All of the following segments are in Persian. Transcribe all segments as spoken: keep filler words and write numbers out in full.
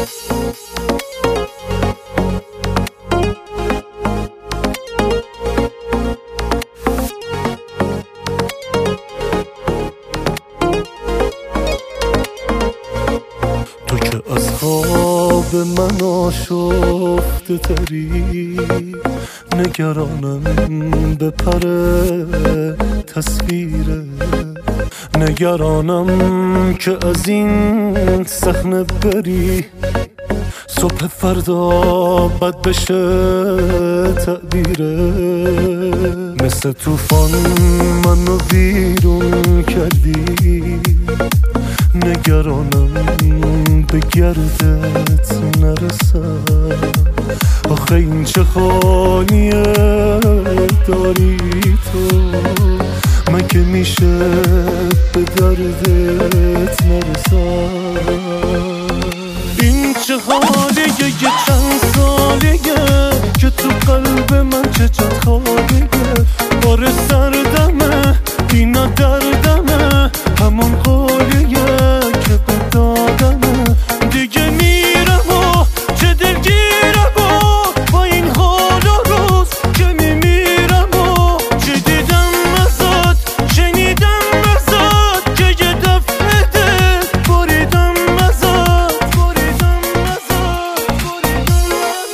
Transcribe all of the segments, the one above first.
تو که از خواب من آشفته تری، نگرانم به پر تصویره، نگرانم که از این صحنه بری صبح فردا بد بشه تعبیره. مثل طوفان منو بیرون کردی، نگرانم به گردت نرسم. آخه این چه خالیه داری تو، مگه میشه به دردت نرسم؟ این چه حالیه یه چند سالیه که تو قلب من چه جات خالیه. بار سردمه اینا دردمه، همون قولیه که به دادمه. دیگه میرم و چه دلگیرم و با این حال و روز که میمیرم و چه دیدم ازت شنیدم ازت که یه دفعه دل بریدم ازت بریدم ازت بریدم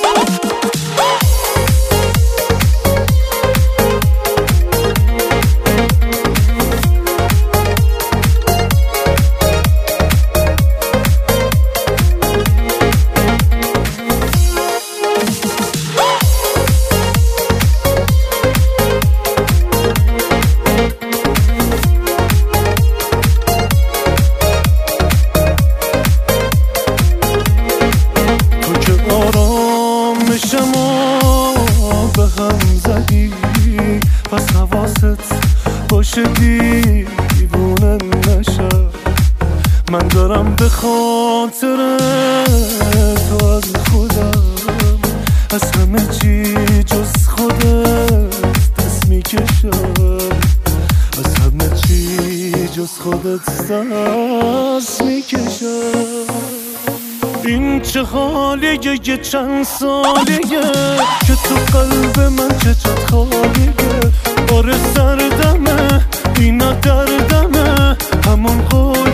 آرامشم و به هم زدی، پس حواست باشه دیوونه نشم. من دارم به خاطر تو از خودم، از همه چی جز خودت دست میکشم، از همه چی جز خودت دست میکشم. این چه حالیه یه چند سالیه که تو قلب من چه جات خالیه. بار سردمه اینا دردمه، همون قول